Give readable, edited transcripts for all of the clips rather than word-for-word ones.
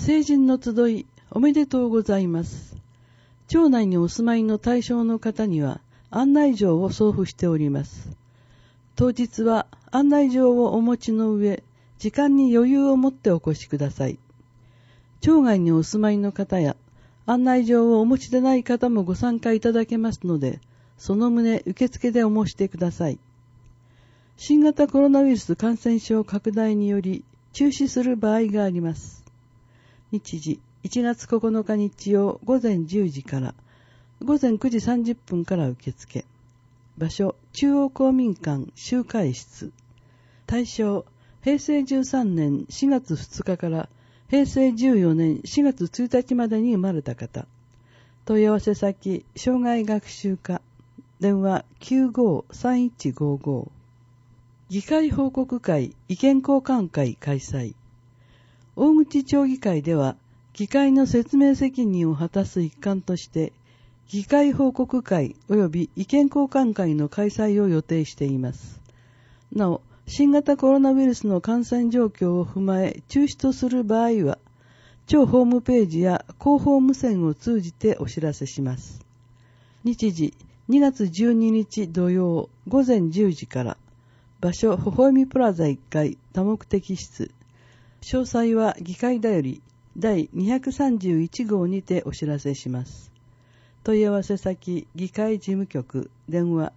成人の集いおめでとうございます。町内にお住まいの対象の方には案内状を送付しております。当日は案内状をお持ちの上、時間に余裕を持ってお越しください。町外にお住まいの方や案内状をお持ちでない方もご参加いただけますので、その旨受付でお申してください。新型コロナウイルス感染症拡大により中止する場合があります。日時1月9日日曜午前10時から午前9時30分から受付。場所中央公民館集会室。対象平成13年4月2日から平成14年4月1日までに生まれた方。問い合わせ先障害学習課。電話 95-3155。議会報告会意見交換会開催。大口町議会では、議会の説明責任を果たす一環として、議会報告会及び意見交換会の開催を予定しています。なお、新型コロナウイルスの感染状況を踏まえ中止とする場合は、町ホームページや広報無線を通じてお知らせします。日時2月12日土曜午前10時から、場所微笑みプラザ1階多目的室。詳細は議会だより第231号にてお知らせします。問い合わせ先議会事務局電話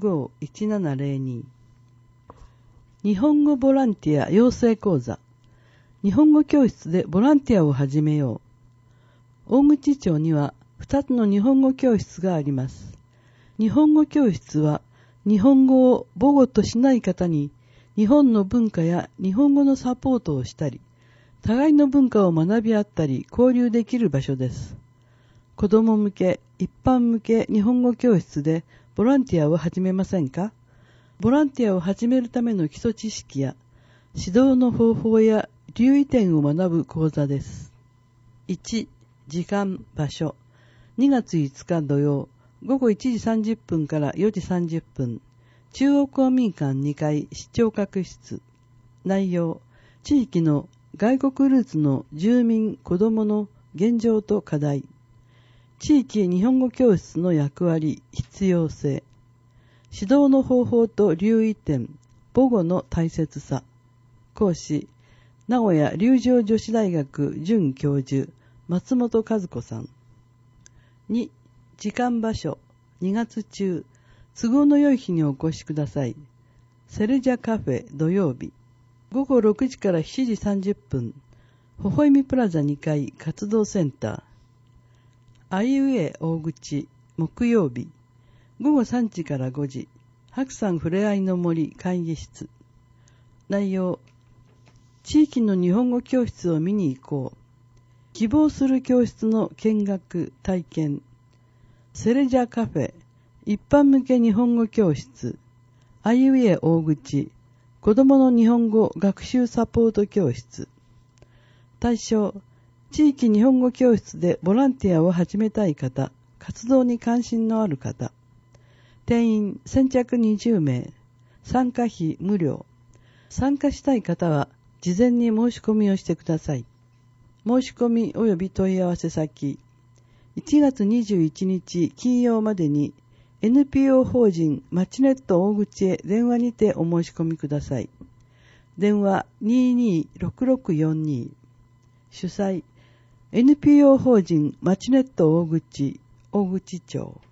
95-1702。日本語ボランティア養成講座。日本語教室でボランティアを始めよう。大口町には2つの日本語教室があります。日本語教室は日本語を母語としない方に日本の文化や日本語のサポートをしたり、互いの文化を学び合ったり交流できる場所です。子ども向け、一般向け日本語教室でボランティアを始めませんか？ボランティアを始めるための基礎知識や指導の方法や留意点を学ぶ講座です。1、時間、場所。2月5日土曜、午後1時30分から4時30分。中央公民館2階視聴覚室。内容、地域の外国ルーツの住民・子どもの現状と課題。地域日本語教室の役割・必要性。指導の方法と留意点、母語の大切さ。講師、名古屋龍城女子大学准教授、松本和子さん。2、時間場所、2月中、都合の良い日にお越しください。セルジャカフェ土曜日。午後6時から7時30分。微笑みプラザ2階活動センター。あいうえ大口木曜日。午後3時から5時。白山ふれあいの森会議室。内容。地域の日本語教室を見に行こう。希望する教室の見学体験。セレジャカフェ一般向け日本語教室、あいうえ大口、子どもの日本語学習サポート教室。対象、地域日本語教室でボランティアを始めたい方、活動に関心のある方。定員先着20名、参加費無料。参加したい方は、事前に申し込みをしてください。申し込み及び問い合わせ先、1月21日金曜までに、NPO 法人マチネット大口へ電話にてお申し込みください。電話226642。主催 NPO 法人マチネット大口町。